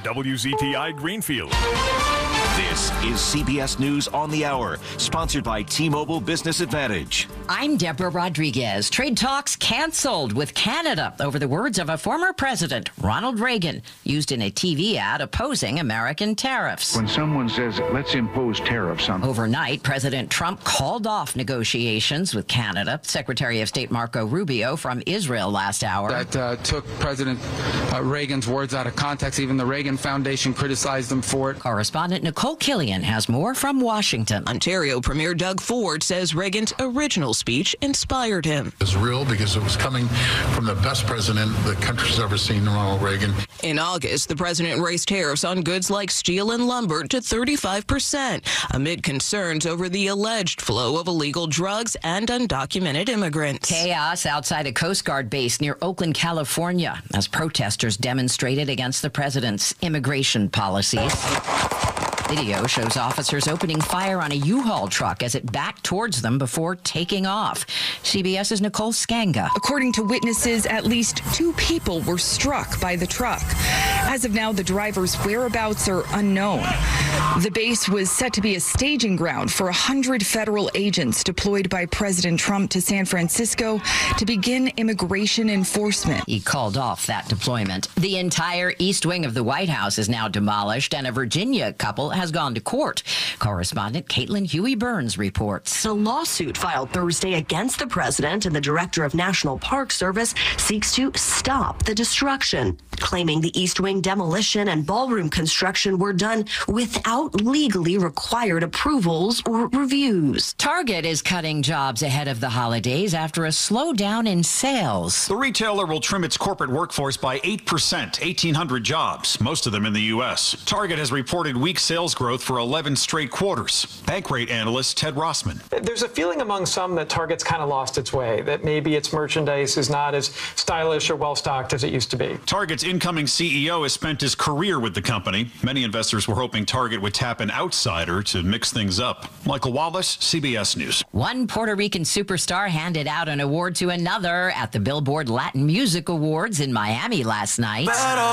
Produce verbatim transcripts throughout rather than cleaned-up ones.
W Z T I Greenfield. This is C B S News on the Hour, sponsored by T-Mobile Business Advantage. I'm Deborah Rodriguez. Trade talks canceled with Canada over the words of a former president, Ronald Reagan, used in a T V ad opposing American tariffs. When someone says, let's impose tariffs on... Overnight, President Trump called off negotiations with Canada. Secretary of State Marco Rubio from Israel last hour. That uh, took President uh, Reagan's words out of context. Even the Reagan Foundation criticized him for it. Correspondent Nicole Killian has more from Washington. Ontario Premier Doug Ford says Reagan's original speech inspired him. It was real because it was coming from the best president the country's ever seen, Ronald Reagan. In August, the president raised tariffs on goods like steel and lumber to thirty-five percent, amid concerns over the alleged flow of illegal drugs and undocumented immigrants. Chaos outside a Coast Guard base near Oakland, California, as protesters demonstrated against the president's immigration policies. Video shows officers opening fire on a U-Haul truck as it backed towards them before taking off. CBS's Nicole Skanga. According to witnesses, at least two people were struck by the truck. As of now, the driver's whereabouts are unknown. The base was set to be a staging ground for one hundred federal agents deployed by President Trump to San Francisco to begin immigration enforcement. He called off that deployment. The entire east wing of the White House is now demolished, and a Virginia couple has gone to court. Correspondent Caitlin Huey-Burns reports. A lawsuit filed Thursday against the president and the director of National Park Service seeks to stop the destruction, claiming the East Wing demolition and ballroom construction were done without legally required approvals or reviews. Target is cutting jobs ahead of the holidays after a slowdown in sales. The retailer will trim its corporate workforce by eight percent, eighteen hundred jobs, most of them in the U S. Target has reported weak sales growth for eleven straight quarters. Bankrate analyst Ted Rossman. There's a feeling among some that Target's kind of lost its way, that maybe its merchandise is not as stylish or well-stocked as it used to be. Target's incoming C E O has spent his career with the company. Many investors were hoping Target would tap an outsider to mix things up. Michael Wallace, C B S News. One Puerto Rican superstar handed out an award to another at the Billboard Latin Music Awards in Miami last night.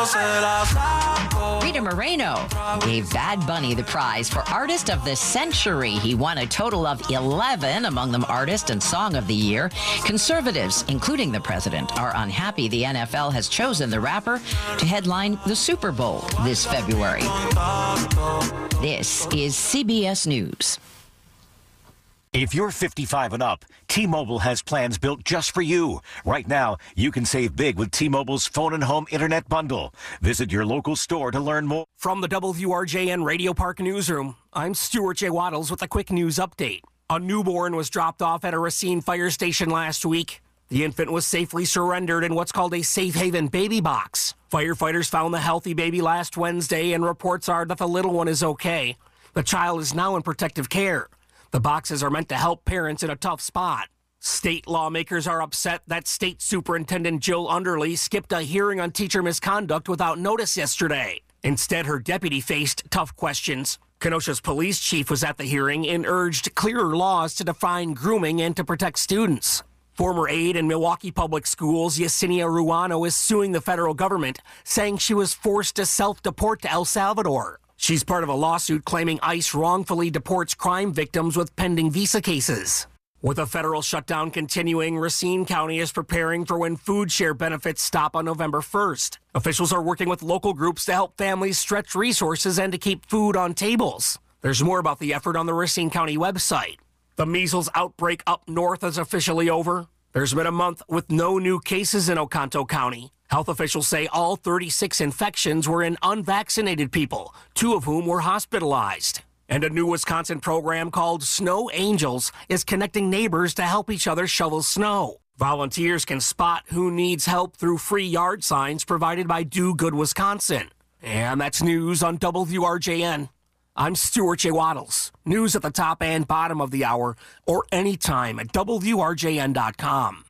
Rita Moreno gave Bad Bunny the prize for Artist of the Century. He won a total of eleven, among them Artist and Song of the Year. Conservatives, including the president, are unhappy the N F L has chosen the rapper to headline the Super Bowl this February. This is C B S News. If you're fifty-five and up, T-Mobile has plans built just for you. Right now, you can save big with T-Mobile's phone and home internet bundle. Visit your local store to learn more. From the W R J N Radio Park Newsroom, I'm Stuart J. Waddles with a quick news update. A newborn was dropped off at a Racine fire station last week. The infant was safely surrendered in what's called a safe haven baby box. Firefighters found the healthy baby last Wednesday, and reports are that the little one is okay. The child is now in protective care. The boxes are meant to help parents in a tough spot. State lawmakers are upset that State Superintendent Jill Underly skipped a hearing on teacher misconduct without notice yesterday. Instead, her deputy faced tough questions. Kenosha's police chief was at the hearing and urged clearer laws to define grooming and to protect students. Former aide in Milwaukee Public Schools, Yesenia Ruano, is suing the federal government, saying she was forced to self-deport to El Salvador. She's part of a lawsuit claiming ICE wrongfully deports crime victims with pending visa cases. With a federal shutdown continuing, Racine County is preparing for when food share benefits stop on November first. Officials are working with local groups to help families stretch resources and to keep food on tables. There's more about the effort on the Racine County website. The measles outbreak up north is officially over. There's been a month with no new cases in Oconto County. Health officials say all thirty-six infections were in unvaccinated people, two of whom were hospitalized. And a new Wisconsin program called Snow Angels is connecting neighbors to help each other shovel snow. Volunteers can spot who needs help through free yard signs provided by Do Good Wisconsin. And that's news on W R J N. I'm Stuart J. Waddles. News at the top and bottom of the hour, or anytime at W R J N dot com.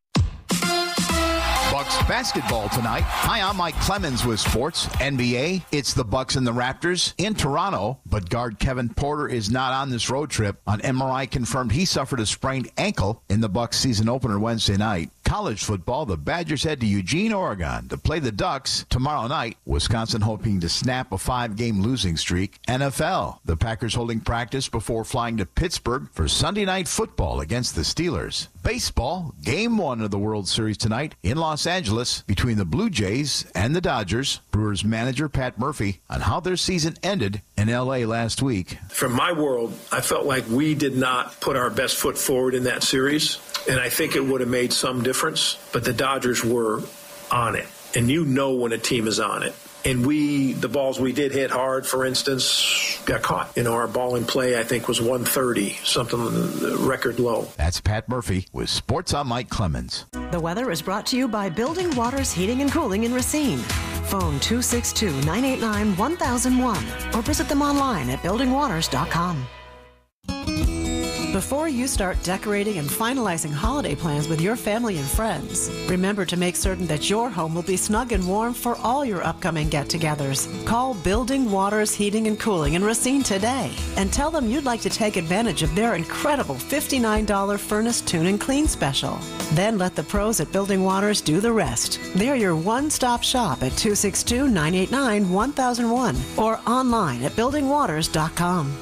Bucks basketball tonight. Hi, I'm Mike Clemens with sports. N B A, it's the Bucks and the Raptors in Toronto, but guard Kevin Porter is not on this road trip. On M R I confirmed he suffered a sprained ankle in the Bucks season opener Wednesday night. college football, the Badgers head to Eugene, Oregon to play the Ducks tomorrow night. Wisconsin hoping to snap a five-game losing streak. N F L, the Packers holding practice before flying to Pittsburgh for Sunday night football against the Steelers. Baseball, game one of the World Series tonight in Los Angeles between the Blue Jays and the Dodgers. Brewers manager Pat Murphy on how their season ended in L A last week. From my world, I felt like we did not put our best foot forward in that series, and I think it would have made some difference, but the Dodgers were on it, and you know when a team is on it. And we, the balls we did hit hard, for instance, got caught. You know, our ball in play, I think, was one thirty, something record low. That's Pat Murphy with Sports on Mike Clemens. The weather is brought to you by Building Waters Heating and Cooling in Racine. Phone two six two, nine eight nine, one thousand one or visit them online at building waters dot com. Before you start decorating and finalizing holiday plans with your family and friends, remember to make certain that your home will be snug and warm for all your upcoming get-togethers. Call Building Waters Heating and Cooling in Racine today and tell them you'd like to take advantage of their incredible fifty-nine dollars furnace tune and clean special. Then let the pros at Building Waters do the rest. They're your one-stop shop at two six two, nine eight nine, one thousand one or online at building waters dot com.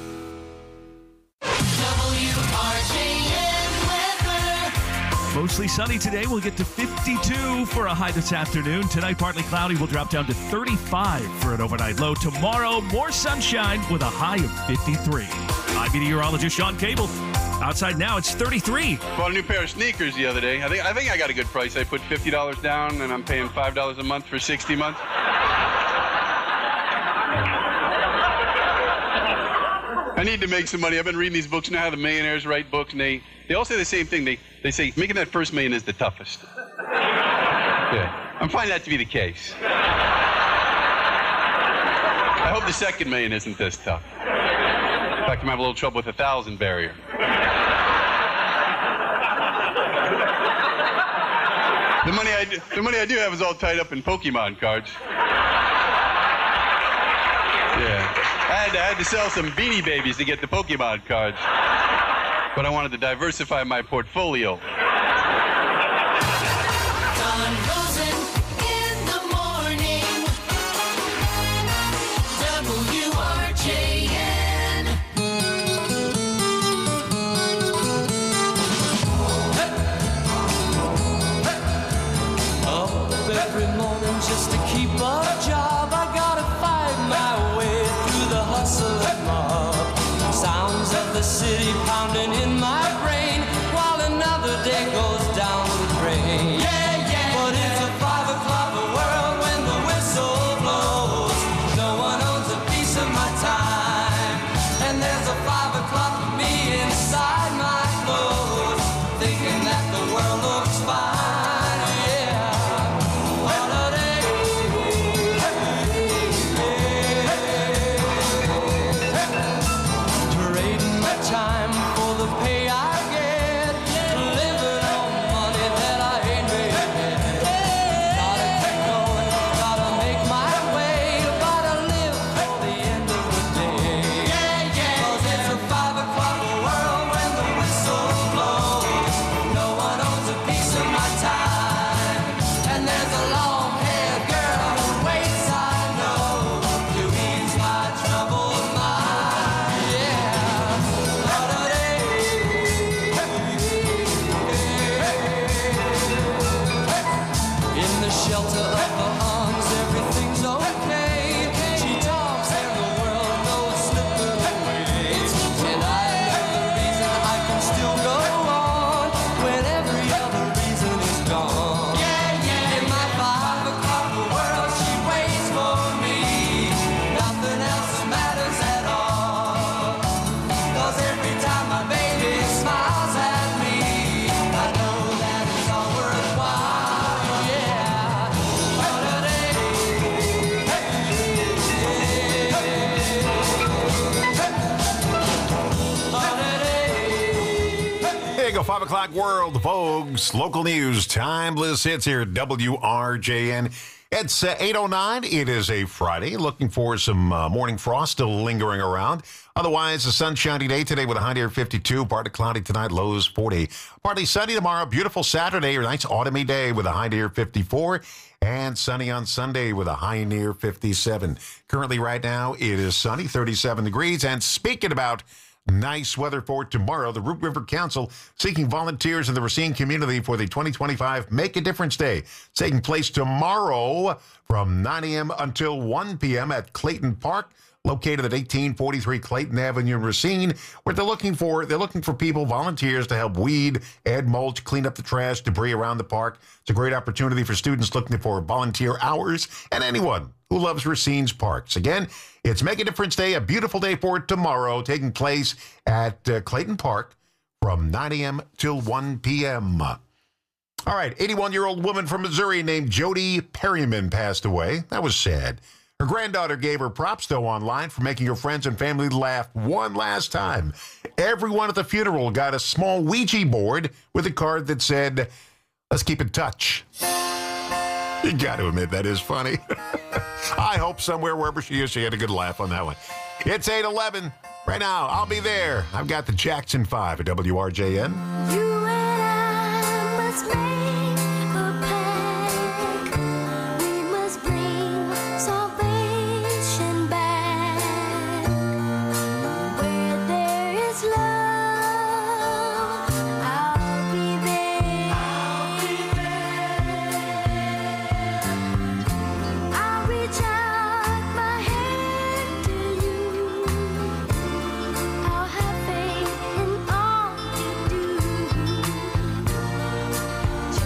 Mostly sunny today. We'll get to fifty-two for a high this afternoon. Tonight, partly cloudy. We'll drop down to thirty-five for an overnight low. Tomorrow, more sunshine with a high of fifty-three. I'm meteorologist Sean Cable. Outside now, it's thirty-three. Bought a new pair of sneakers the other day. I think I think I got a good price. I put fifty dollars down, and I'm paying five dollars a month for sixty months. I need to make some money. I've been reading these books now, how the millionaires write books, and they, they all say the same thing. They, they say, making that first million is the toughest. Yeah, I'm finding that to be the case. I hope the second million isn't this tough. In fact, I'm having a little trouble with the thousand barrier. The money I do, the money I do have is all tied up in Pokemon cards. Yeah. I had, to, I had to sell some Beanie Babies to get the Pokemon cards. But I wanted to diversify my portfolio. Don Rosen in the morning. W R J N. Up every morning just to keep a job. I gotta find my way through the hustle and mob. Sounds of the city pounding in my brain while another day goes down the drain. Yeah, yeah. But it's a five o'clock world when the whistle blows. No one owns a piece of my time, and there's a five o'clock for me inside my clothes, thinking that the world looks fine. five o'clock World, folks. Local news, timeless hits here at W R J N. It's uh, eight oh nine. It is a Friday. Looking for some uh, morning frost still lingering around. Otherwise, a sunshiny day today with a high near fifty-two. Partly cloudy tonight, lows forty. Partly sunny tomorrow. Beautiful Saturday. A nice autumny day with a high near fifty-four. And sunny on Sunday with a high near fifty-seven. Currently right now, it is sunny, thirty-seven degrees. And speaking about nice weather for tomorrow, the Root River Council seeking volunteers in the Racine community for the twenty twenty-five Make a Difference Day. It's taking place tomorrow from nine a.m. until one p.m. at Clayton Park, located at eighteen forty-three Clayton Avenue in Racine, where they're looking for they're looking for people, volunteers, to help weed, add mulch, clean up the trash, debris around the park. It's a great opportunity for students looking for volunteer hours and anyone who loves Racine's parks. Again, it's Make a Difference Day, a beautiful day for tomorrow, taking place at uh, Clayton Park from nine a.m. till one p.m. All right, eighty-one-year-old woman from Missouri named Jody Perryman passed away. That was sad. Her granddaughter gave her props, though, online for making her friends and family laugh one last time. Everyone at the funeral got a small Ouija board with a card that said, "Let's keep in touch." You got to admit, that is funny. I hope somewhere, wherever she is, she had a good laugh on that one. It's eight eleven. Right now, I'll be there. I've got the Jackson five at W R J N. You and I must make a pact. We must bring salvation back. Where there is love, I'll be there. I'll be there. I'll reach out my hand to you. I'll have faith in all you do.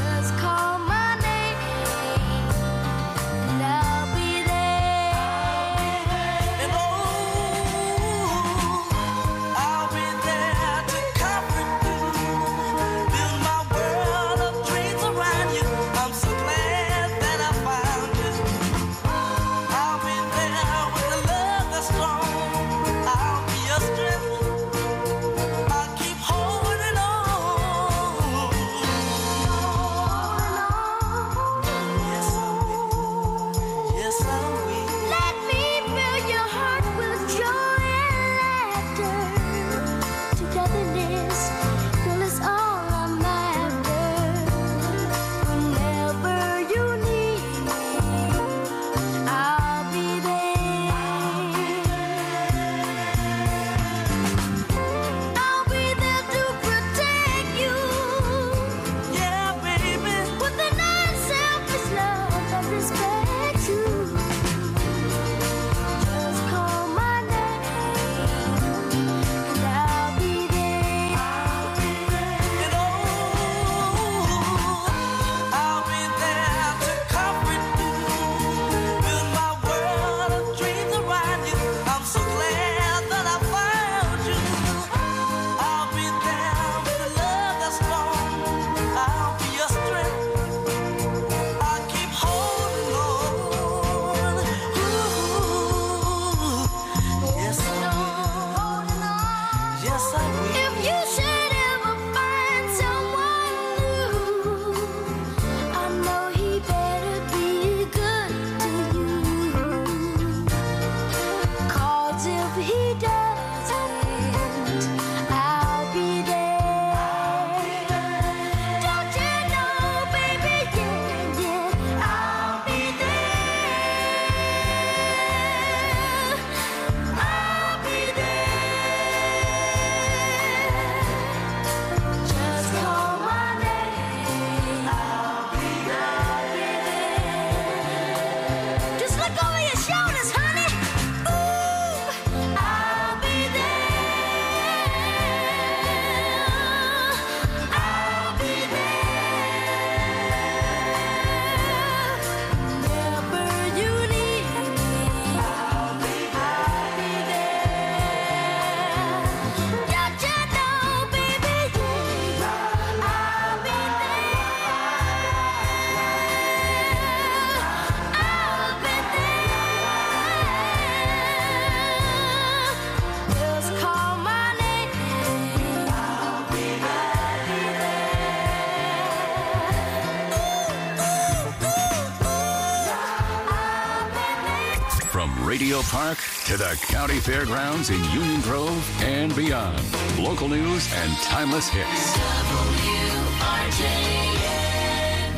Park to the county fairgrounds in Union Grove and beyond. Local news and timeless hits. W R J N.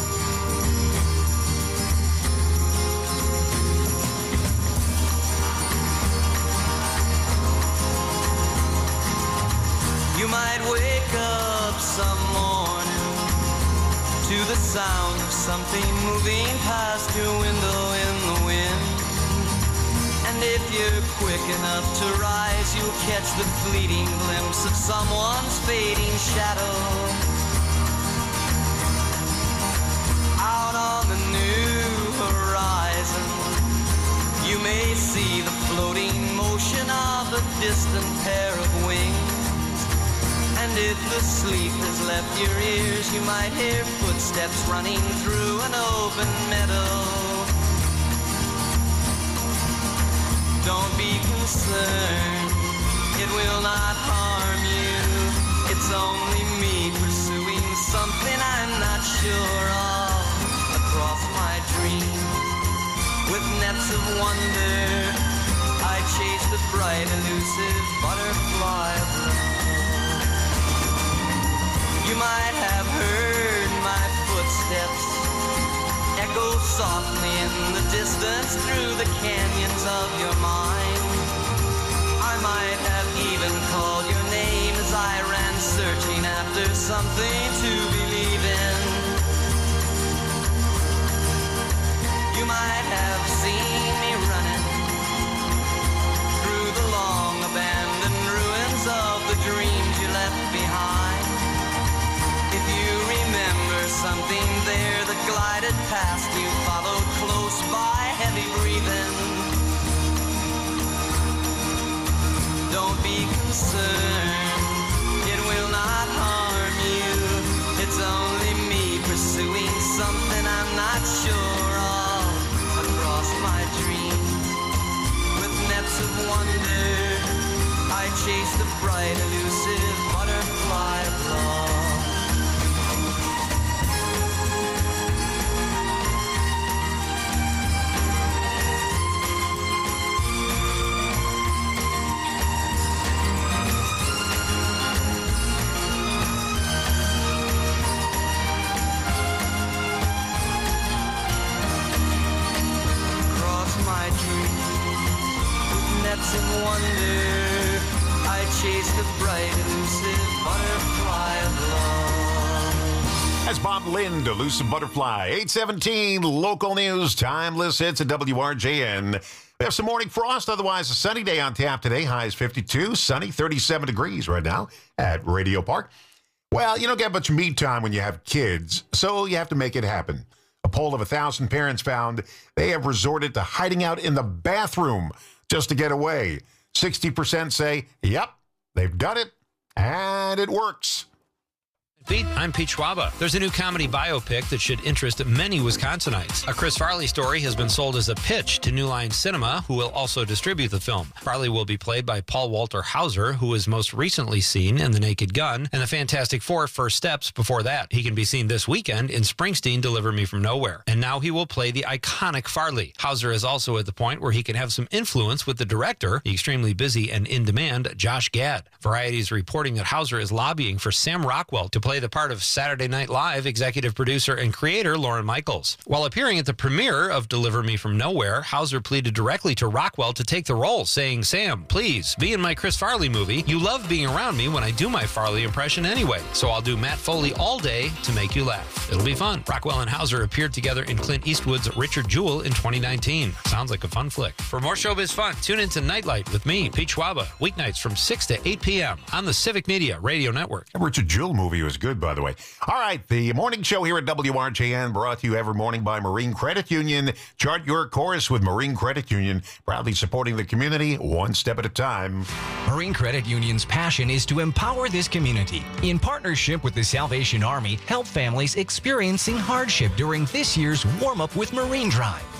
You might wake up some morning to the sound of something moving past your window in the wind. And if you're quick enough to rise, you'll catch the fleeting glimpse of someone's fading shadow. Out on the new horizon, you may see the floating motion of a distant pair of wings. And if the sleep has left your ears, you might hear footsteps running through an open meadow. Don't be concerned, it will not harm you. It's only me pursuing something I'm not sure of. Across my dream, with nets of wonder, I chase the bright, elusive butterfly of love. You might have heard my footsteps echo softly in the distance through the canyons of your mind. I might have even called your name as I ran searching after something to believe in. You might have seen me running through the long abandoned ruins of the dreams you left behind. If you remember something there that glided past you, followed close by, heavy breathing. Don't be concerned, it will not harm you. It's only me pursuing something I'm not sure of. Across my dreams, with nets of wonder, I chase the bright, elusive butterfly of love. And wonder, I chase the bright, elusive butterfly of love. That's Bob Lind, Elusive Butterfly. eight seventeen, local news, timeless hits at W R J N. We have some morning frost, otherwise a sunny day on tap today. Highs fifty-two, sunny, thirty-seven degrees right now at Radio Park. Well, you don't get much me time when you have kids, so you have to make it happen. A poll of a thousand parents found they have resorted to hiding out in the bathroom just to get away. sixty percent say, yep, they've done it, and it works. Pete, I'm Pete Schwaba. There's a new comedy biopic that should interest many Wisconsinites. A Chris Farley story has been sold as a pitch to New Line Cinema, who will also distribute the film. Farley will be played by Paul Walter Hauser, who was most recently seen in The Naked Gun and The Fantastic Four First Steps before that. He can be seen this weekend in Springsteen Deliver Me From Nowhere. And now he will play the iconic Farley. Hauser is also at the point where he can have some influence with the director, the extremely busy and in-demand Josh Gad. Variety is reporting that Hauser is lobbying for Sam Rockwell to play the part of Saturday Night Live executive producer and creator Lorne Michaels. While appearing at the premiere of Deliver Me From Nowhere, Hauser pleaded directly to Rockwell to take the role, saying, "Sam, please, be in my Chris Farley movie. You love being around me when I do my Farley impression anyway, so I'll do Matt Foley all day to make you laugh. It'll be fun." Rockwell and Hauser appeared together in Clint Eastwood's Richard Jewell in twenty nineteen. Sounds like a fun flick. For more showbiz fun, tune into Nightlight with me, Pete Schwaba, weeknights from six to eight p.m. on the Civic Media Radio Network. That Richard Jewell movie was good, by the way. All right, the morning show here at W R J N, brought to you every morning by Marine Credit Union. Chart your course with Marine Credit Union, proudly supporting the community one step at a time. Marine Credit Union's passion is to empower this community. In partnership with the Salvation Army, help families experiencing hardship during this year's Warm Up with Marine Drive.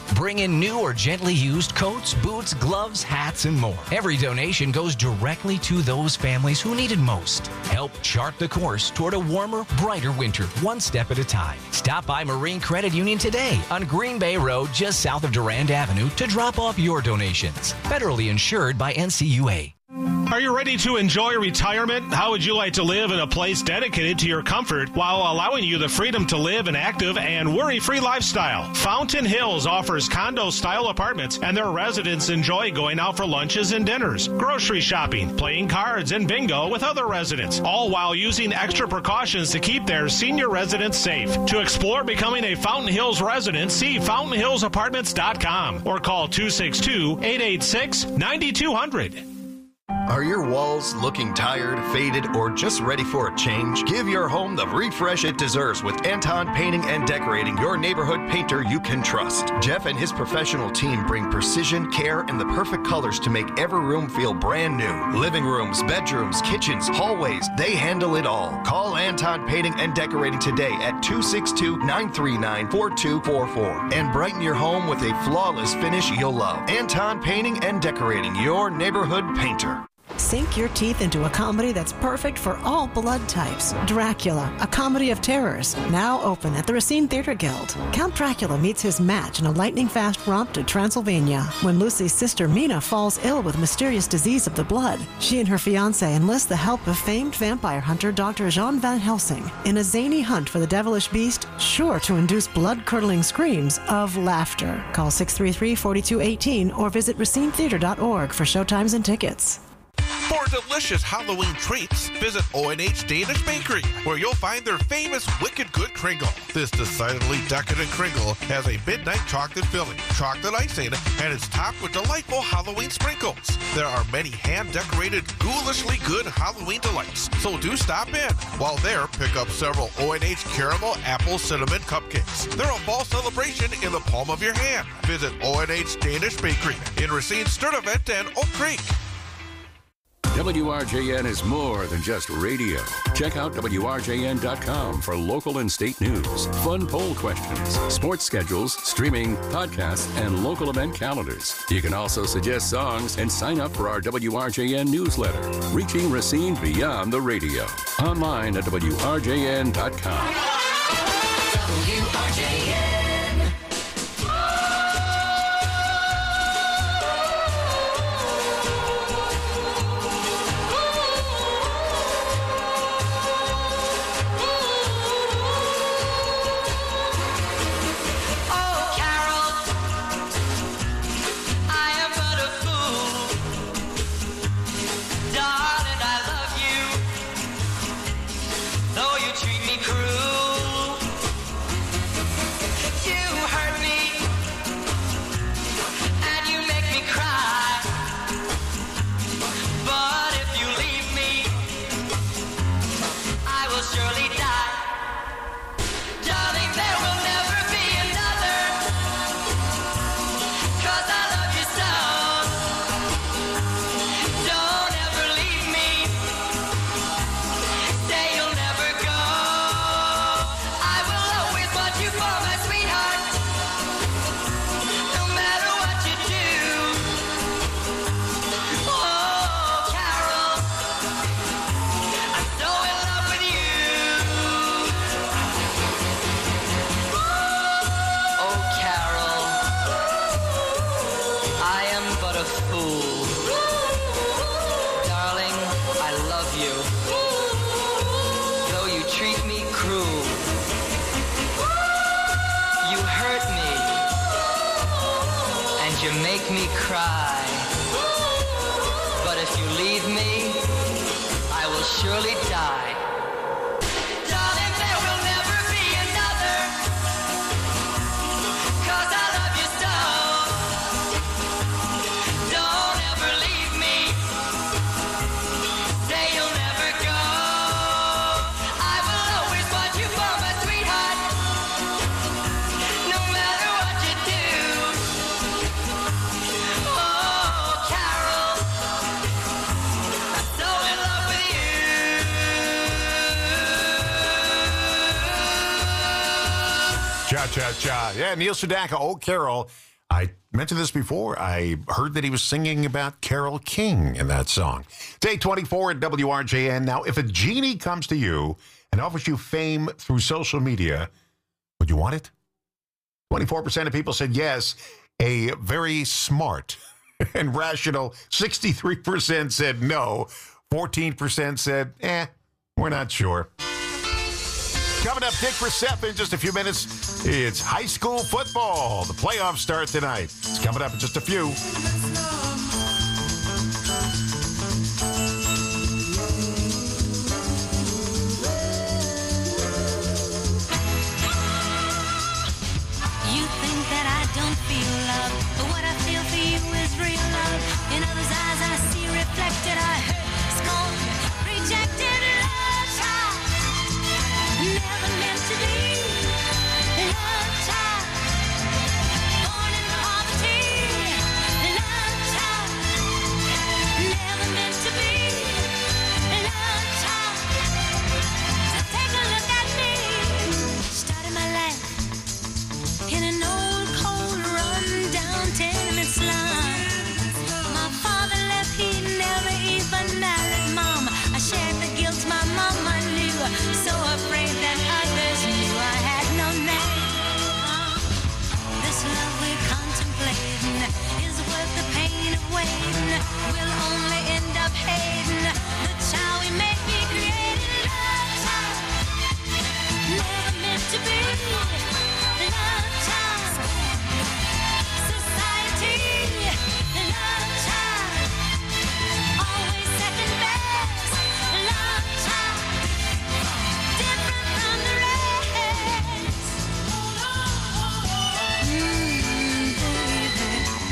Bring in new or gently used coats, boots, gloves, hats, and more. Every donation goes directly to those families who need it most. Help chart the course toward a warmer, brighter winter, one step at a time. Stop by Marine Credit Union today on Green Bay Road, just south of Durand Avenue, to drop off your donations. Federally insured by N C U A. Are you ready to enjoy retirement? How would you like to live in a place dedicated to your comfort while allowing you the freedom to live an active and worry-free lifestyle? Fountain Hills offers condo-style apartments, and their residents enjoy going out for lunches and dinners, grocery shopping, playing cards, and bingo with other residents, all while using extra precautions to keep their senior residents safe. To explore becoming a Fountain Hills resident, see fountain hills apartments dot com or call two six two, eight eight six, nine two zero zero. Are your walls looking tired, faded, or just ready for a change? Give your home the refresh it deserves with Anton Painting and Decorating, your neighborhood painter you can trust. Jeff and his professional team bring precision, care, and the perfect colors to make every room feel brand new. Living rooms, bedrooms, kitchens, hallways, they handle it all. Call Anton Painting and Decorating today at two six two, nine three nine, four two four four and brighten your home with a flawless finish you'll love. Anton Painting and Decorating, your neighborhood painter. Sink your teeth into a comedy that's perfect for all blood types. Dracula, a comedy of terrors, now open at the Racine Theater Guild. Count Dracula meets his match in a lightning-fast romp to Transylvania. When Lucy's sister Mina falls ill with a mysterious disease of the blood, she and her fiancé enlist the help of famed vampire hunter Doctor Jean Van Helsing in a zany hunt for the devilish beast, sure to induce blood-curdling screams of laughter. Call six three three, four two one eight or visit racine theater dot org for showtimes and tickets. For delicious Halloween treats, visit O and H Danish Bakery, where you'll find their famous Wicked Good Kringle. This decidedly decadent Kringle has a midnight chocolate filling, chocolate icing, and is topped with delightful Halloween sprinkles. There are many hand-decorated, ghoulishly good Halloween delights, so do stop in. While there, pick up several O and H Caramel Apple Cinnamon Cupcakes. They're a fall celebration in the palm of your hand. Visit O and H Danish Bakery in Racine, Sturtevant, and Oak Creek. W R J N is more than just radio. Check out W R J N dot com for local and state news, fun poll questions, sports schedules, streaming, podcasts, and local event calendars. You can also suggest songs and sign up for our W R J N newsletter, reaching Racine beyond the radio. Online at W R J N dot com. W R J N. Cha-cha-cha. Yeah, Neil Sedaka, Oh Carol. I mentioned this before. I heard that he was singing about Carole King in that song. It's eight twenty-four at W R J N. Now, if a genie comes to you and offers you fame through social media, would you want it? twenty-four percent of people said yes. A very smart and rational sixty-three percent said no. fourteen percent said, eh, we're not sure. Coming up, Dick Recept in just a few minutes. It's high school football. The playoffs start tonight. It's coming up in just a few. You think that I don't feel love, but what I feel for you is real love. In others' eyes I see reflected, I hurt, scorned, rejected, love child. Never meant to be, love child. Born in poverty, love child. Never meant to be, love child. So take a look at me, starting my life in an old, cold, run-down tenement slum. My father left, he never even married Mom. I shared the guilt my mama knew, so afraid that others knew I had no name. This love we're contemplating is worth the pain of waiting. We'll only end up hating the child we may be creating. Love child, never meant to be. Love child, society. Love child, always second best. Love child, different from the rest. Mm, baby.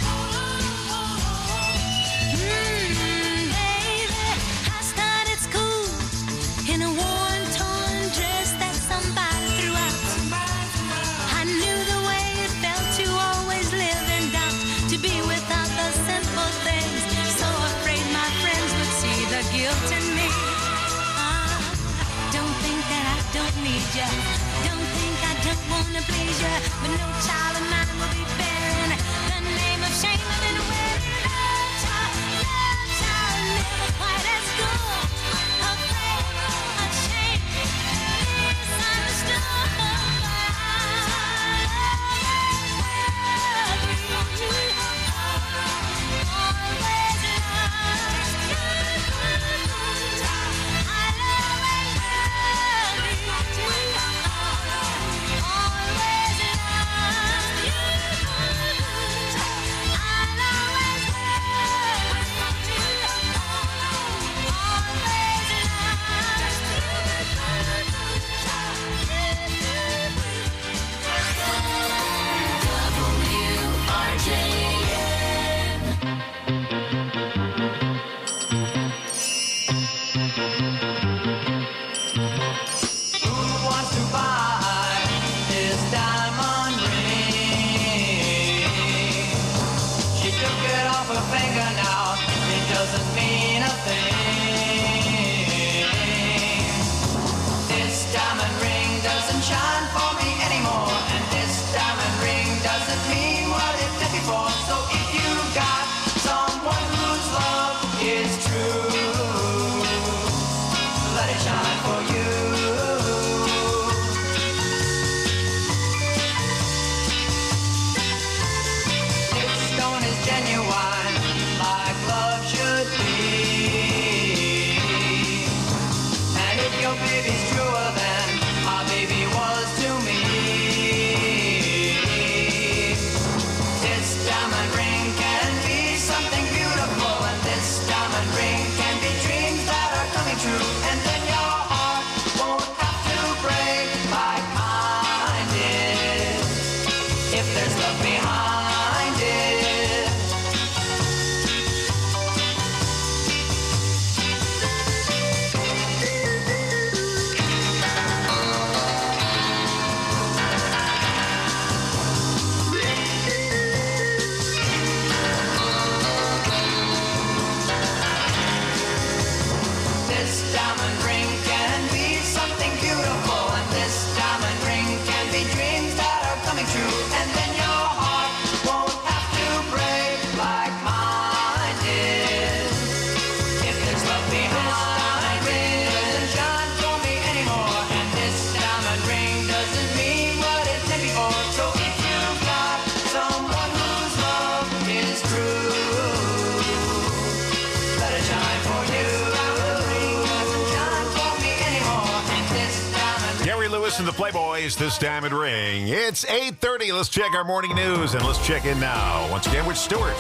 Mm, baby. I started school in a worn, torn dress that somebody threw out. I knew the way it felt to always live in doubt, to be without the simple things, so afraid my friends would see the guilt in me. Ah, don't think that I don't need ya, don't think I don't wanna please ya, but no child of mine will be bearing the name of shame I've been wearing. Love child, love child, never quite as good, afraid, ashamed, misunderstood. Always love you. listen to Playboys this Diamond Ring. It's eight thirty. Let's check our morning news, and let's check in now. Once again with Stuart.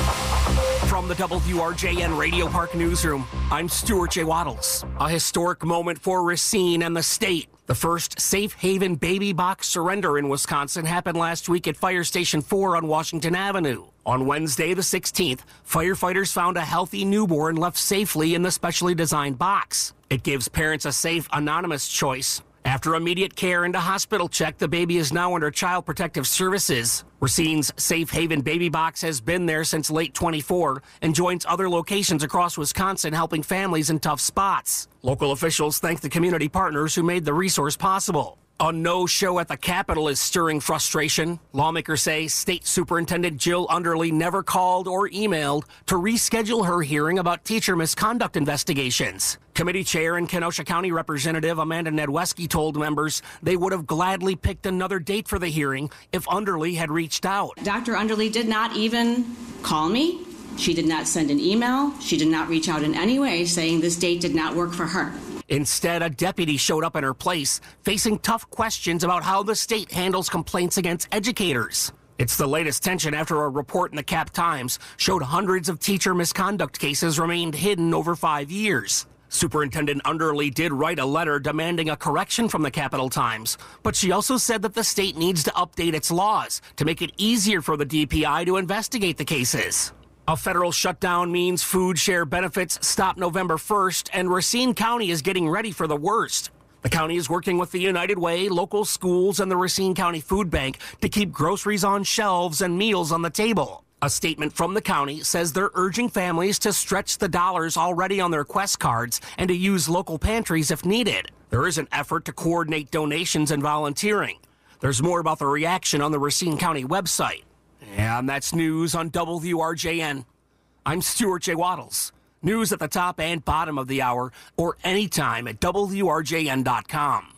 From the W R J N Radio Park Newsroom, I'm Stuart J. Waddles. A historic moment for Racine and the state. The first safe haven baby box surrender in Wisconsin happened last week at Fire Station four on Washington Avenue. On Wednesday, the sixteenth, firefighters found a healthy newborn left safely in the specially designed box. It gives parents a safe, anonymous choice. After immediate care and a hospital check, the baby is now under Child Protective Services. Racine's Safe Haven Baby Box has been there since late twenty-four and joins other locations across Wisconsin helping families in tough spots. Local officials thank the community partners who made the resource possible. A no-show at the Capitol is stirring frustration. Lawmakers say State Superintendent Jill Underly never called or emailed to reschedule her hearing about teacher misconduct investigations. Committee Chair and Kenosha County Representative Amanda Nedweski told members they would have gladly picked another date for the hearing if Underly had reached out. Doctor Underly did not even call me. She did not send an email. She did not reach out in any way saying this date did not work for her. Instead, a deputy showed up in her place, facing tough questions about how the state handles complaints against educators. It's the latest tension after a report in the Cap Times showed hundreds of teacher misconduct cases remained hidden over five years. Superintendent Underly did write a letter demanding a correction from the Capital Times, but she also said that the state needs to update its laws to make it easier for the D P I to investigate the cases. A federal shutdown means food share benefits stop November first, and Racine County is getting ready for the worst. The county is working with the United Way, local schools, and the Racine County Food Bank to keep groceries on shelves and meals on the table. A statement from the county says they're urging families to stretch the dollars already on their Quest cards and to use local pantries if needed. There is an effort to coordinate donations and volunteering. There's more about the reaction on the Racine County website. And that's news on W R J N. I'm Stuart J. Waddles. News at the top and bottom of the hour or anytime at W R J N dot com.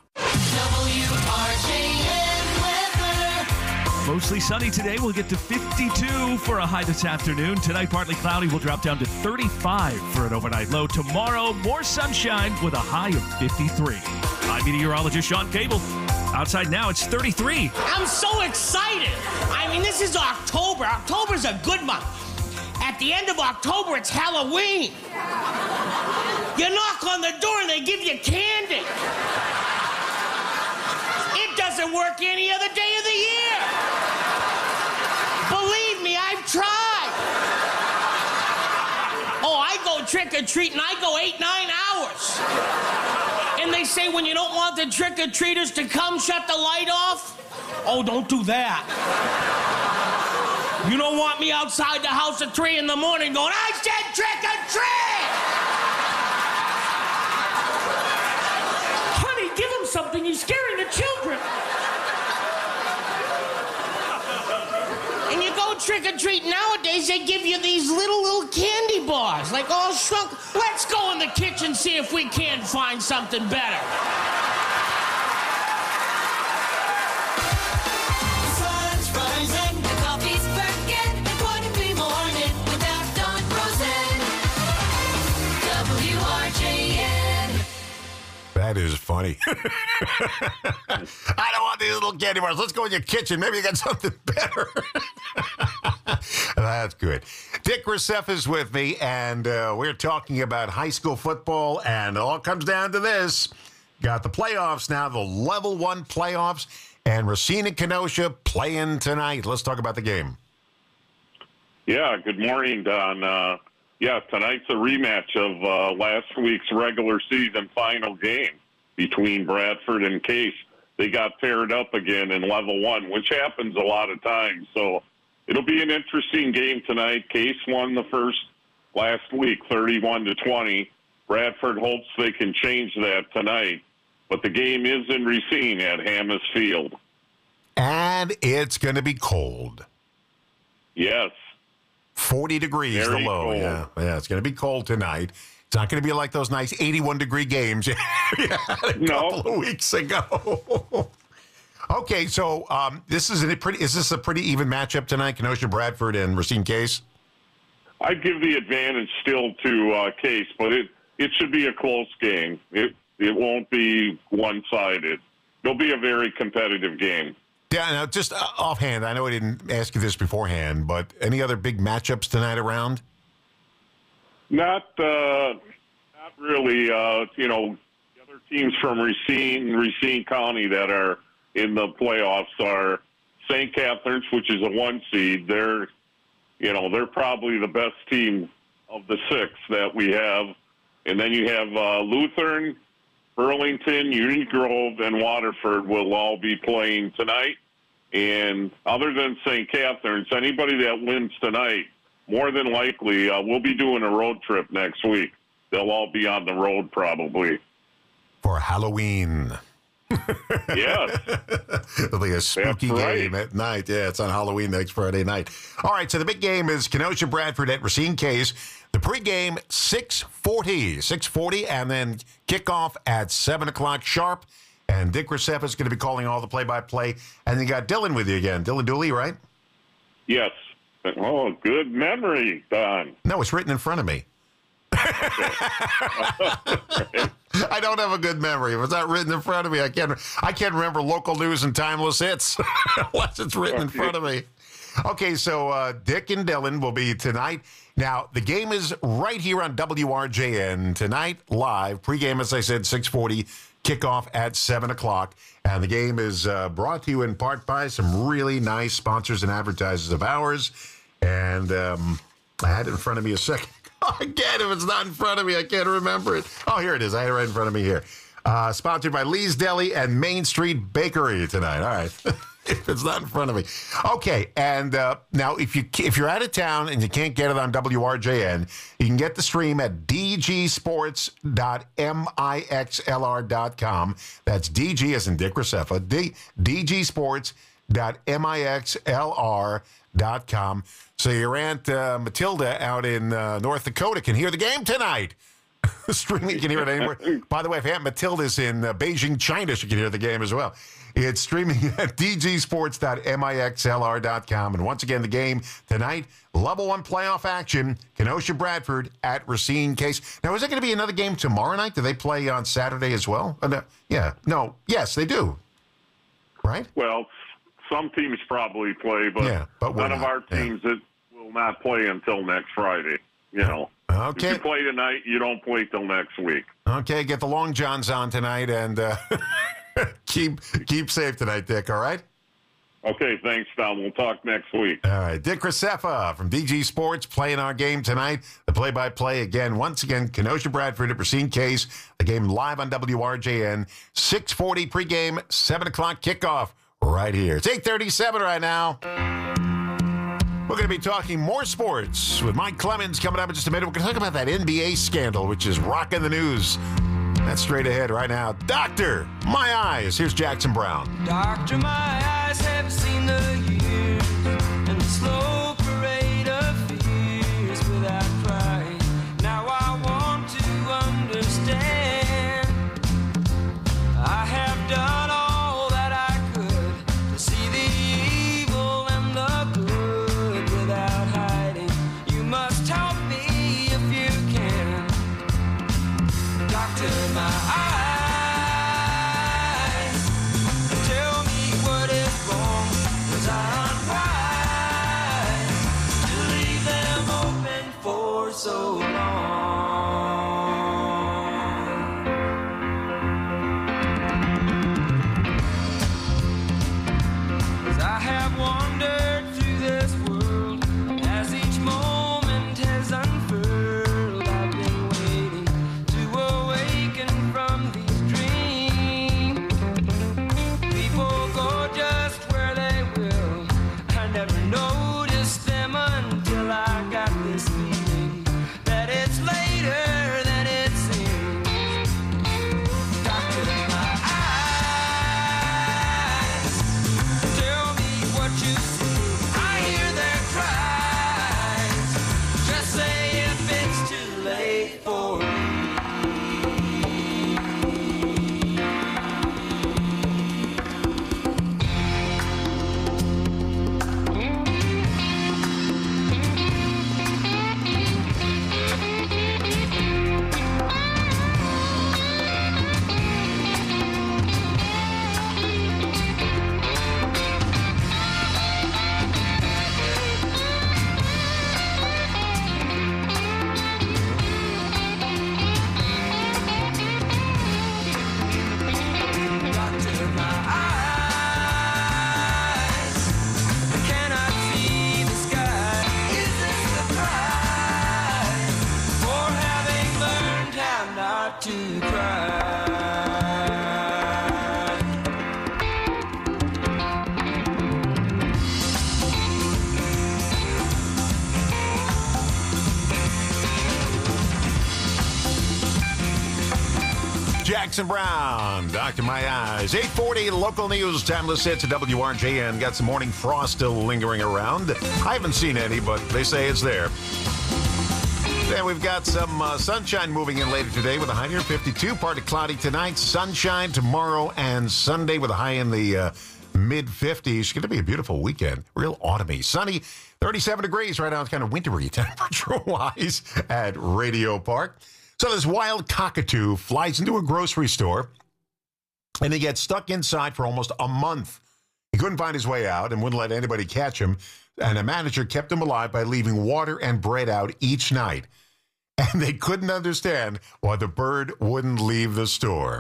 W R J N weather. Mostly sunny today. We'll get to fifty-two for a high this afternoon. Tonight, partly cloudy. We'll drop down to thirty-five for an overnight low. Tomorrow, more sunshine with a high of fifty-three. I'm meteorologist Sean Cable. Outside now, it's thirty-three. I'm so excited. I mean, this is October. October's a good month. At the end of October, it's Halloween. You knock on the door and they give you candy. It doesn't work any other day of the year. Believe me, I've tried. Oh, I go trick-or-treating. I go eight, nine hours. And they say when you don't want the trick-or-treaters to come, shut the light off. Oh, don't do that. You don't want me outside the house at three in the morning going, I said trick-or-treat! Honey, give him something. He's scaring the children. And you go trick-or-treat nowadays, they give you these little, little candy bars, like all shrunk. Let's go in the kitchen, see if we can't find something better. The sun's rising, the coffee's working, it wouldn't be morning without Dawn Rosen. W R J N. That is funny. I don't want these little candy bars. Let's go in your kitchen. Maybe you got something better. That's good. Dick Rousseff is with me, and uh, we're talking about high school football, and it all comes down to this. Got the playoffs now, the level one playoffs, and Racine and Kenosha playing tonight. Let's talk about the game. Yeah, good morning, Don. Uh, yeah, tonight's a rematch of uh, last week's regular season final game between Bradford and Case. They got paired up again in level one, which happens a lot of times. So it'll be an interesting game tonight. Case won the first last week, thirty-one to twenty. Bradford hopes they can change that tonight. But the game is in Racine at Hammes Field. And it's going to be cold. Yes. forty degrees Very the low. cold. Yeah, yeah, it's going to be cold tonight. It's not going to be like those nice eighty-one degree games you had a No. couple of weeks ago. Okay, so um, this is a pretty. Is this a pretty even matchup tonight? Kenosha, Bradford, and Racine Case. I'd give the advantage still to uh, Case, but it, it should be a close game. It it won't be one-sided. it'll be a very competitive game. Yeah, now just uh, offhand, I know I didn't ask you this beforehand, but any other big matchups tonight around? Not, uh, not really. Uh, you know, the other teams from Racine, Racine County that are in the playoffs are Saint Catharines, which is a one seed. They're, you know, they're probably the best team of the six that we have. And then you have uh, Lutheran, Burlington, Union Grove, and Waterford will all be playing tonight. And other than Saint Catharines, anybody that wins tonight, more than likely, uh, we'll be doing a road trip next week. They'll all be on the road probably. For Halloween. Yes. It'll be a spooky right. game at night. Yeah, it's on Halloween next Friday night. All right, so the big game is Kenosha Bradford at Racine Case. The pregame, six forty. six forty, and then kickoff at seven o'clock sharp. And Dick Graceffa is going to be calling all the play-by-play. And you got Dylan with you again. Dylan Dooley, right? Yes. Oh, good memory, Don. No, it's written in front of me. I don't have a good memory. If it's not written in front of me, I can't I can't remember local news and timeless hits unless it's written in front of me. Okay, so uh, Dick and Dylan will be tonight. Now, the game is right here on W R J N tonight, live. Pre-game, as I said, six forty, kickoff at seven o'clock. And the game is uh, brought to you in part by some really nice sponsors and advertisers of ours. And um, I had it in front of me a second. Again, if it's not in front of me, I can't remember it. Oh, here it is. I had it right in front of me here. Uh, sponsored by Lee's Deli and Main Street Bakery tonight. All right. If it's not in front of me. Okay, and uh, now if, you, if you're out of town and you can't get it on W R J N, you can get the stream at d g sports dot mixlr dot com. That's D G as in Dick Graceffa, D, d g sports dot mixlr dot com. So your Aunt uh, Matilda out in uh, North Dakota can hear the game tonight. Streaming, you can hear it anywhere. By the way, if Aunt Matilda's in uh, Beijing, China, she can hear the game as well. It's streaming at d g sports dot mixlr dot com. And once again, the game tonight, level one playoff action, Kenosha Bradford at Racine Case. Now, is there going to be another game tomorrow night? Do they play on Saturday as well? Uh, no, yeah, no, yes, they do. Right? Well, some teams probably play, but, yeah, but none not. of our teams yeah. that will not play until next Friday. You know, okay. If you play tonight, you don't play till next week. Okay, get the Long Johns on tonight and uh, keep keep safe tonight, Dick, all right? Okay, thanks, Tom. We'll talk next week. All right, Dick Graceffa from D G Sports playing our game tonight. The play-by-play again, once again, Kenosha Bradford at Racine Case. The game live on W R J N. six forty pregame, seven o'clock kickoff right here. It's eight thirty-seven right now. We're going to be talking more sports with Mike Clemens coming up in just a minute. We're going to talk about that N B A scandal, which is rocking the news. That's straight ahead right now. Doctor, my eyes. Here's Jackson Brown. Doctor, my eyes have seen the years and the slow parade of fears without crying. Now I want to understand. I have done all that I could to see the evil and the good without hiding. You must help me if you can. Doctor, my eyes. So long. 'Cause I have wandered through this world as each moment has unfurled. I've been waiting to awaken from these dreams. People go just where they will. I never noticed them until I got this feeling that it's later than it seems. Doctor, my eyes, tell me what you see. I hear their cries. Just say if it's too late for me. start to cry. Jackson Brown, Doctor My Eyes. eight forty local news time. Let's head to W R J N. Got some morning frost still lingering around. I haven't seen any, but they say it's there. Then we've got some uh, sunshine moving in later today with a high near fifty-two. Partly cloudy tonight. Sunshine tomorrow and Sunday with a high in the uh, mid fifties. It's going to be a beautiful weekend. Real autumny. Sunny. thirty-seven degrees right now. It's kind of wintry temperature-wise at Radio Park. So this wild cockatoo flies into a grocery store, and he gets stuck inside for almost a month. He couldn't find his way out and wouldn't let anybody catch him, and a manager kept him alive by leaving water and bread out each night. And they couldn't understand why the bird wouldn't leave the store.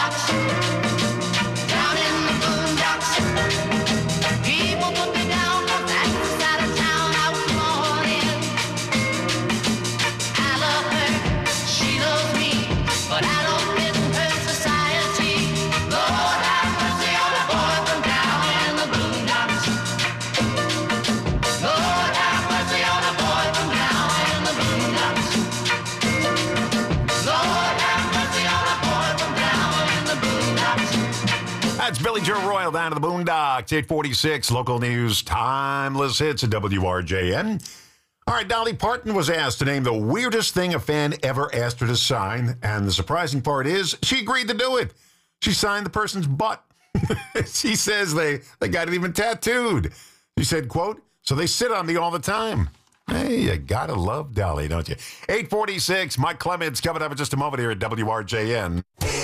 boondocks. Down in the boondocks. People put me down, 'cause that's the side of town I was born in. I love her, she loves me, but I don't fit in her society. Lord have mercy on the boy from down in the boondocks. Lord have mercy on the boy from down in the boondocks. Lord have mercy on the boy from down in the boondocks. That's Billy Joe Royal down to the Boondocks. eight forty-six, local news, timeless hits at W R J N. All right, Dolly Parton was asked to name the weirdest thing a fan ever asked her to sign, and the surprising part is she agreed to do it. She signed the person's butt. She says they, they got it even tattooed. She said, quote, so they sit on me all the time. Hey, you gotta love Dolly, don't you? eight forty-six, Mike Clements coming up in just a moment here at W R J N.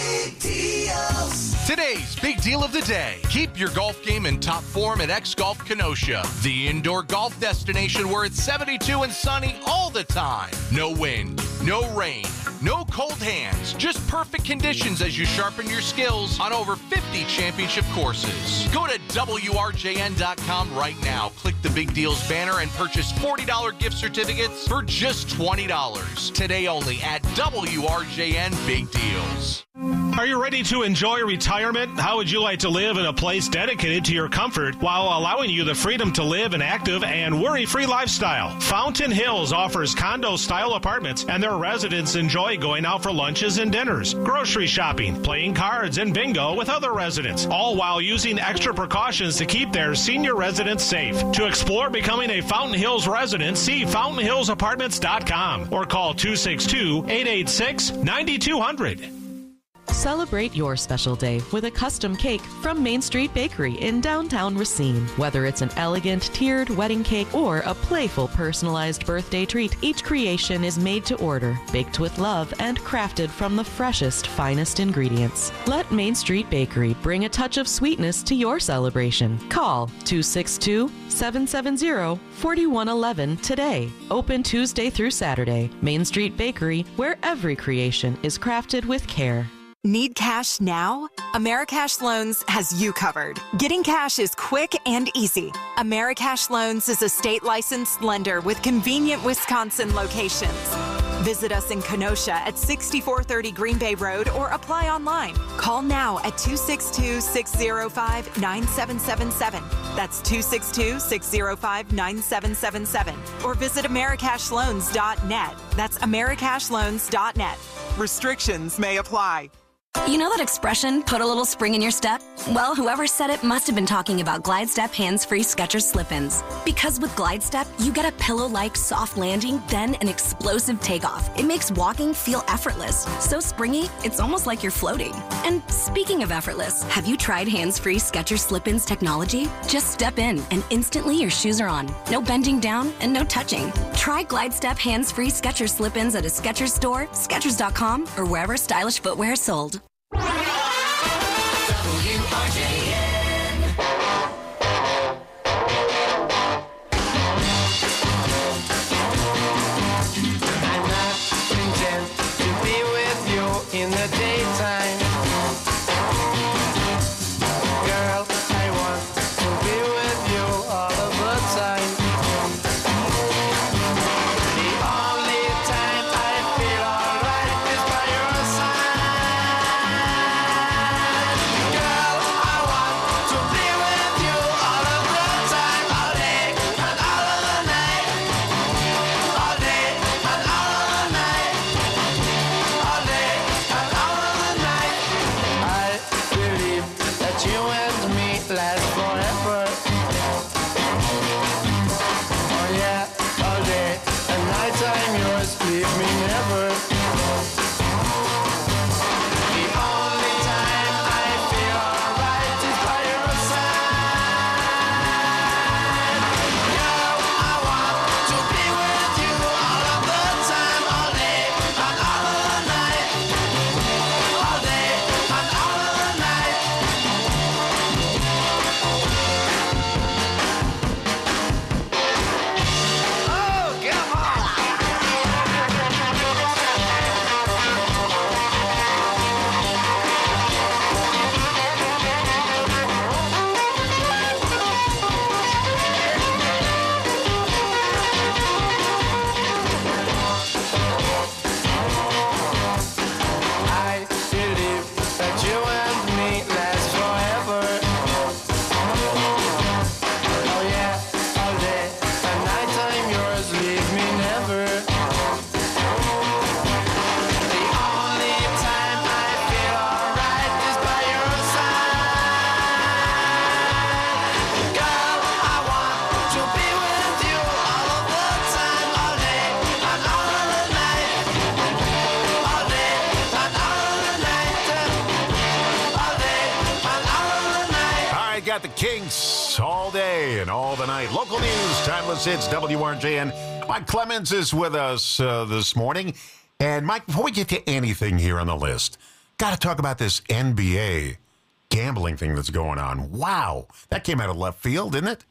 Today's big deal of the day. Keep your golf game in top form at X Golf Kenosha, the indoor golf destination where it's seventy-two and sunny all the time. No wind, no rain, no cold hands, just perfect conditions as you sharpen your skills on over fifty championship courses. Go to W R J N dot com right now. Click the Big Deals banner and purchase forty dollars gift certificates for just twenty dollars. Today only at W R J N Big Deals. Are you ready to enjoy retirement? How would you like to live in a place dedicated to your comfort while allowing you the freedom to live an active and worry-free lifestyle? Fountain Hills offers condo-style apartments, and their residents enjoy going out for lunches and dinners, grocery shopping, playing cards, and bingo with other residents, all while using extra precautions to keep their senior residents safe. To explore becoming a Fountain Hills resident, see fountain hills apartments dot com or call two six two, eight eight six, nine two zero zero. Celebrate your special day with a custom cake from Main Street Bakery in downtown Racine. Whether it's an elegant tiered wedding cake or a playful personalized birthday treat, each creation is made to order, baked with love, and crafted from the freshest, finest ingredients. Let Main Street Bakery bring a touch of sweetness to your celebration. Call two six two, seven seven zero, four one one one today. Open Tuesday through Saturday. Main Street Bakery, where every creation is crafted with care. Need cash now? Americash Loans has you covered. Getting cash is quick and easy. Americash Loans is a state-licensed lender with convenient Wisconsin locations. Visit us in Kenosha at sixty-four thirty Green Bay Road or apply online. Call now at two six two, six zero five, nine seven seven seven. That's two six two, six zero five, nine seven seven seven. Or visit americash loans dot net. That's americash loans dot net. Restrictions may apply. You know that expression, put a little spring in your step? Well, whoever said it must have been talking about GlideStep hands-free Skechers slip-ins. Because with GlideStep, you get a pillow-like soft landing, then an explosive takeoff. It makes walking feel effortless. So springy, it's almost like you're floating. And speaking of effortless, have you tried hands-free Skechers slip-ins technology? Just step in, and instantly your shoes are on. No bending down and no touching. Try GlideStep hands-free Skechers slip-ins at a Skechers store, Skechers dot com, or wherever stylish footwear is sold. W R J N. I'm not content to be with you in the daytime. Girl, I want to be with you all of the time. The only time I feel alright is by your side. Girl, I want got the Kinks all day and all the night. Local news, timeless hits, W R J N. Mike Clemens is with us uh, this morning. And, Mike, before we get to anything here on the list, got to talk about this N B A gambling thing that's going on. Wow. That came out of left field, didn't it?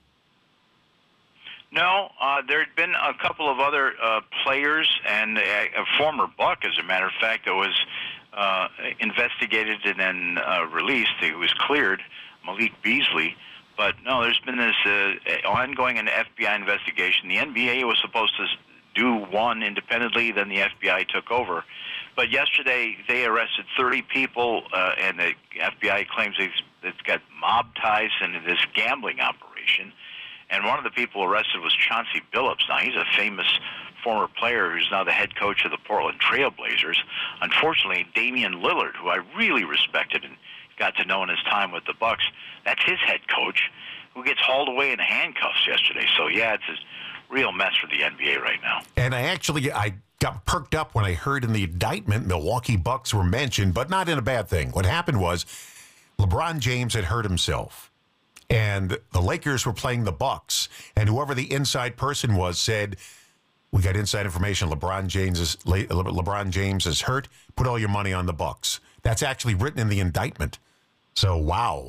No, uh, there had been a couple of other uh, players and a, a former Buck, as a matter of fact, that was uh, investigated and then uh, released. He was cleared, Malik Beasley. But, no, there's been this uh, ongoing F B I investigation. The N B A was supposed to do one independently, then the F B I took over. But yesterday they arrested thirty people, uh, and the F B I claims it's, it's got mob ties into this gambling operation. And one of the people arrested was Chauncey Billups. Now, he's a famous former player who's now the head coach of the Portland Trail Blazers. Unfortunately, Damian Lillard, who I really respected and got to know in his time with the Bucks, that's his head coach, who gets hauled away in handcuffs yesterday. So, yeah, it's a real mess for the N B A right now. And I actually, I got perked up when I heard in the indictment Milwaukee Bucks were mentioned, but not in a bad thing. What happened was LeBron James had hurt himself, and the Lakers were playing the Bucks, and whoever the inside person was said, we got inside information, LeBron James is, Le, LeBron James is hurt, put all your money on the Bucks. That's actually written in the indictment. So, wow.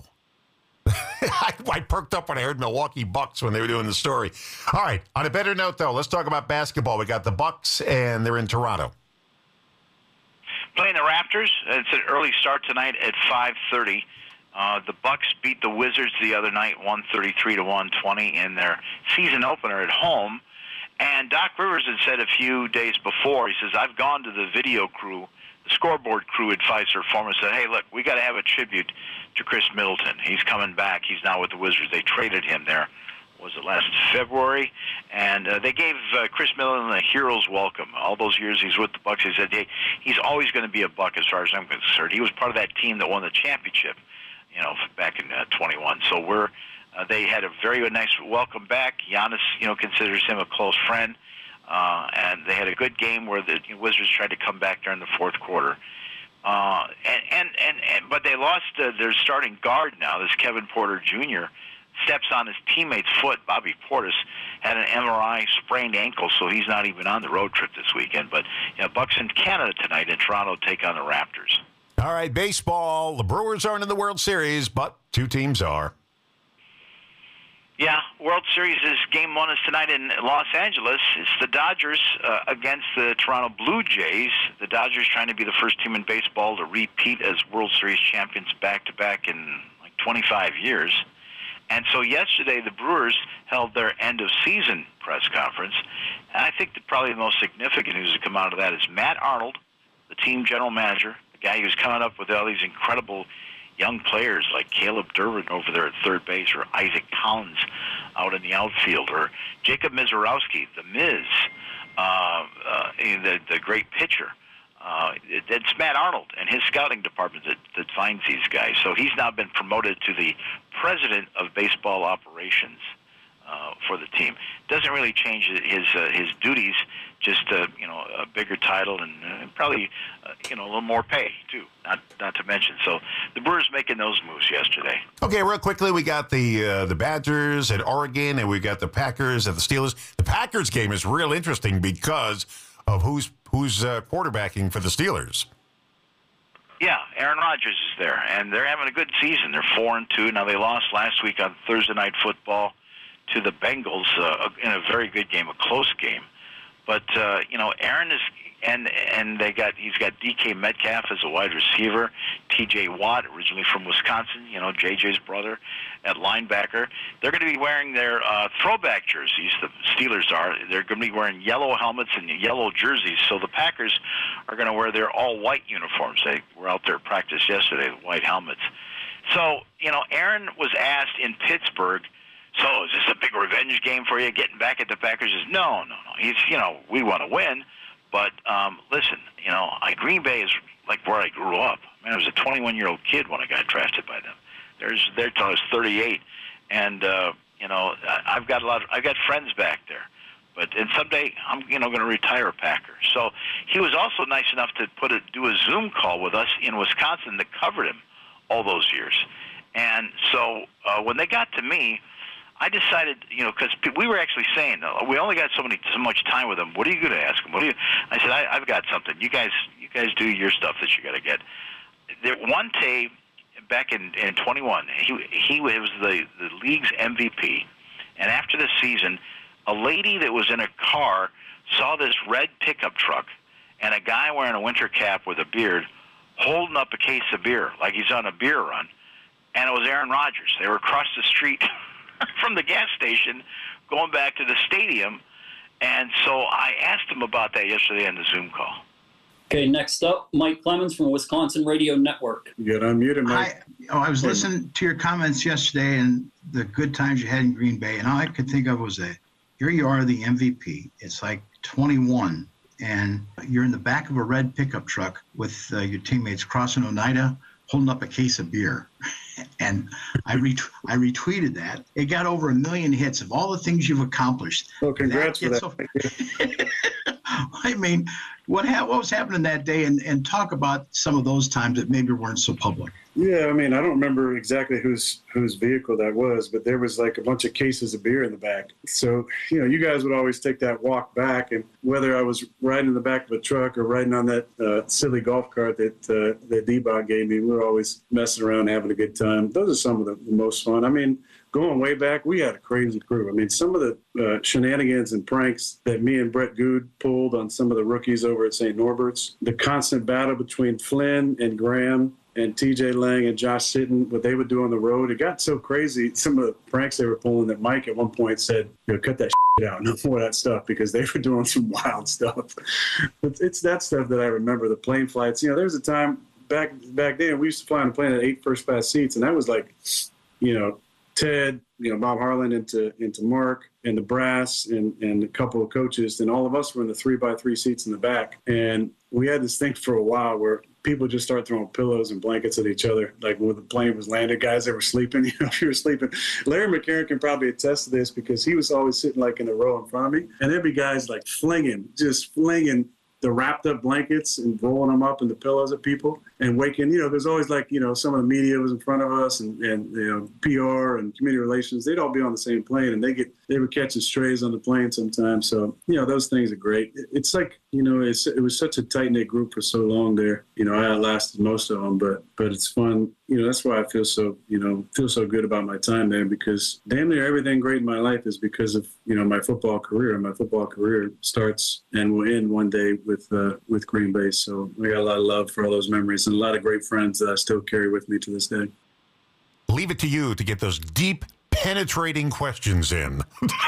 I, I perked up when I heard Milwaukee Bucks when they were doing the story. All right, on a better note, though, let's talk about basketball. We got the Bucks, and they're in Toronto. Playing the Raptors. It's an early start tonight at five thirty. Uh, the Bucks beat the Wizards the other night, one thirty-three to one twenty in their season opener at home. And Doc Rivers had said a few days before, he says, I've gone to the video crew, the scoreboard crew at Fiserv Forum, and said, hey, look, we got to have a tribute to Chris Middleton. He's coming back. He's now with the Wizards. They traded him there, was it last February? And uh, they gave uh, Chris Middleton a hero's welcome. All those years he's with the Bucks, he said, hey, he's always going to be a Buck as far as I'm concerned. He was part of that team that won the championship, you know, back in uh, twenty-one. So we're uh, they had a very nice welcome back. Giannis, you know, considers him a close friend. Uh, and they had a good game where the Wizards tried to come back during the fourth quarter. Uh, and, and, and, and but they lost uh, their starting guard now, this Kevin Porter Junior Steps on his teammate's foot. Bobby Portis had an M R I, sprained ankle, so he's not even on the road trip this weekend. But you know, Bucks in Canada tonight, and Toronto take on the Raptors. All right, baseball. The Brewers aren't in the World Series, but two teams are. Yeah, World Series is game one is tonight in Los Angeles. It's the Dodgers uh, against the Toronto Blue Jays. The Dodgers trying to be the first team in baseball to repeat as World Series champions back-to-back in like twenty-five years. And so yesterday the Brewers held their end-of-season press conference. And I think that probably the most significant news to come out of that is Matt Arnold, the team general manager, the guy who's coming up with all these incredible young players like Caleb Durbin over there at third base, or Isaac Collins out in the outfield, or Jacob Mizorowski, the Miz, uh, uh, the, the great pitcher. Uh, it, it's Matt Arnold and his scouting department that, that finds these guys. So he's now been promoted to the president of baseball operations uh, for the team. Doesn't really change his uh, his duties, just uh, you know, a bigger title and uh, probably uh, you know, a little more pay too. Not not to mention. So the Brewers making those moves yesterday. Okay, real quickly, we got the uh, the Badgers at Oregon, and we got the Packers at the Steelers. The Packers game is real interesting because of who's who's uh, quarterbacking for the Steelers. Yeah, Aaron Rodgers is there, and they're having a good season. They're four and two. Now they lost last week on Thursday Night Football to the Bengals uh, in a very good game, a close game. But uh, you know, Aaron is, and and they got he's got D K Metcalf as a wide receiver, T J Watt, originally from Wisconsin, you know, J J's brother, at linebacker. They're going to be wearing their uh, throwback jerseys. The Steelers are. They're going to be wearing yellow helmets and yellow jerseys. So the Packers are going to wear their all-white uniforms. They were out there at practice yesterday, the white helmets. So you know, Aaron was asked in Pittsburgh, so is this a big revenge game for you, getting back at the Packers? He says, no, no, no. He's, you know, we want to win. But um, listen, you know, I, Green Bay is like where I grew up. Man, I was a twenty-one-year-old kid when I got drafted by them. There's, they're till I was thirty-eight, and uh, you know, I, I've got a lot. Of, I've got friends back there. But and someday I'm, you know, going to retire a Packer. So he was also nice enough to put a, do a Zoom call with us in Wisconsin that covered him all those years. And so uh, when they got to me, I decided, you know, because we were actually saying, uh, we only got so many so much time with them. What are you going to ask them? What do you? I said, I, I've got something. You guys, you guys do your stuff that you got to get. There, one day back in, in twenty-one, he he was the, the league's M V P, and after the season, a lady that was in a car saw this red pickup truck and a guy wearing a winter cap with a beard holding up a case of beer like he's on a beer run, and it was Aaron Rodgers. They were across the street from the gas station going back to the stadium, and so I asked him about that yesterday on the Zoom call. Okay, next up, Mike Clemens from Wisconsin Radio Network. You get unmuted, Mike. I, oh, I was listening to your comments yesterday and the good times you had in Green Bay, and all I could think of was that here you are, the M V P. It's like twenty-one, and you're in the back of a red pickup truck with uh, your teammates crossing Oneida, holding up a case of beer. And I ret- I retweeted that. It got over a million hits of all the things you've accomplished. Well, congrats that for that. So- I mean, what ha- what was happening that day? And, and talk about some of those times that maybe weren't so public. Yeah, I mean, I don't remember exactly whose whose vehicle that was, but there was like a bunch of cases of beer in the back. So, you know, you guys would always take that walk back, and whether I was riding in the back of a truck or riding on that uh, silly golf cart that uh, that D-Bot gave me, we were always messing around, having a good time. Those are some of the, the most fun. I mean, going way back, we had a crazy crew. I mean, some of the uh, shenanigans and pranks that me and Brett Good pulled on some of the rookies over at Saint Norbert's, the constant battle between Flynn and Graham and T J Lang and Josh Sitton, what they would do on the road. It got so crazy, some of the pranks they were pulling, that Mike at one point said, you know, cut that shit out, no more of that stuff, because they were doing some wild stuff. But it's that stuff that I remember, the plane flights. You know, there was a time back back then, we used to fly on a plane at eight first class seats, and that was like, you know, Ted, you know, Bob Harlan into into Mark and the brass and, and a couple of coaches, and all of us were in the three by three seats in the back. And we had this thing for a while where people just started throwing pillows and blankets at each other, like when the plane was landed, guys that were sleeping, you know, if you were sleeping. Larry McCarron can probably attest to this because he was always sitting like in a row in front of me. And there'd be guys like flinging, just flinging the wrapped up blankets and rolling them up in the pillows at people and waking, you know, there's always like, you know, some of the media was in front of us and, and you know, P R and community relations, they'd all be on the same plane and they get, they were catching strays on the plane sometimes. So, you know, those things are great. It's like, you know, it's, it was such a tight knit group for so long there. You know, I outlasted most of them, but, but it's fun. You know, that's why I feel so, you know, feel so good about my time there, because damn near everything great in my life is because of, you know, my football career. My football career starts and will end one day with, uh, with Green Bay. So I got a lot of love for all those memories and a lot of great friends that I still carry with me to this day. Leave it to you to get those deep, penetrating questions in.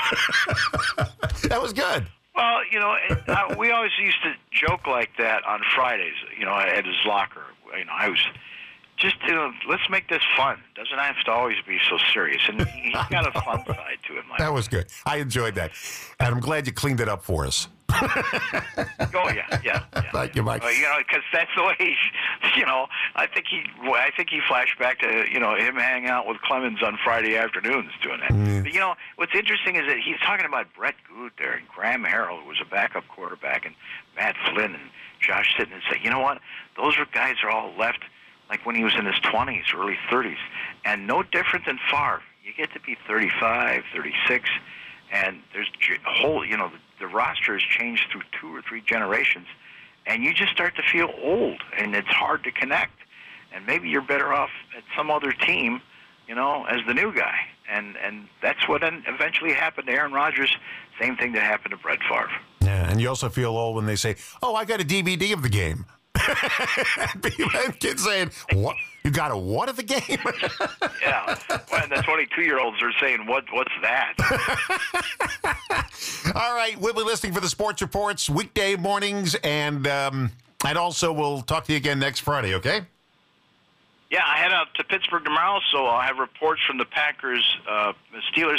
That was good. Well, you know, it, uh, we always used to joke like that on Fridays, you know, at his locker. You know, I was just, you know, let's make this fun. Doesn't have to always be so serious. And he's got a fun side to him. Like that was good. I enjoyed that. And I'm glad you cleaned it up for us. Oh, yeah, yeah. yeah. Thank you, Mike. Uh, you know, because that's the way, he, you know, I think he I think he flashed back to, you know, him hanging out with Clemens on Friday afternoons doing that. Mm. But, you know, what's interesting is that he's talking about Brett Good there and Graham Harrell, who was a backup quarterback, and Matt Flynn and Josh Sitton, and say, you know what, those are guys are all left like when he was in his twenties, early thirties, and no different than Favre. You get to be thirty-five, thirty-six, and there's a whole, you know, the, the roster has changed through two or three generations, and you just start to feel old, and it's hard to connect. And maybe you're better off at some other team, you know, as the new guy. And and that's what eventually happened to Aaron Rodgers. Same thing that happened to Brett Favre. Yeah, and you also feel old when they say, oh, I got a D V D of the game. Kids saying, what? You got a what of the game? Yeah. Well, and the twenty-two-year-olds are saying, what? what's that? All right. We'll be listening for the sports reports weekday mornings, and um, and also we'll talk to you again next Friday, okay? Yeah, I head out to Pittsburgh tomorrow, so I'll have reports from the Packers, uh, Steelers